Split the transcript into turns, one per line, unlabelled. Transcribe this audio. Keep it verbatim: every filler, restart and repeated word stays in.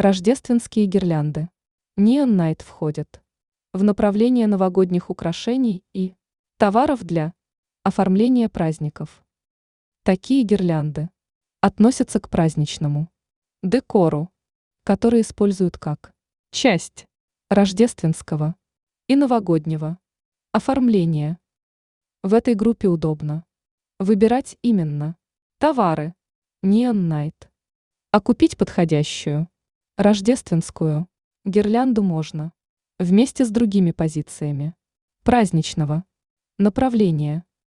Рождественские гирлянды. Neon Night входят в направление новогодних украшений и товаров для оформления праздников. Такие гирлянды относятся к праздничному декору, который используют как часть рождественского и новогоднего оформления. В этой группе удобно выбирать именно товары Neon Night, а купить подходящую рождественскую гирлянду можно вместе с другими позициями праздничного направления.